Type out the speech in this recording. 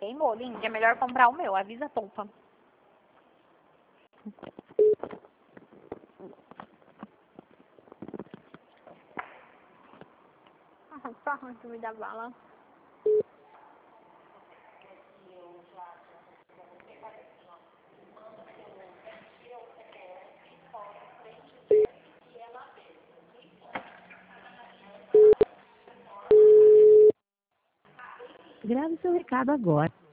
Queimou, linda. É melhor comprar o meu. Avisa a polpa. Só antes me dá bala. Grave seu recado agora.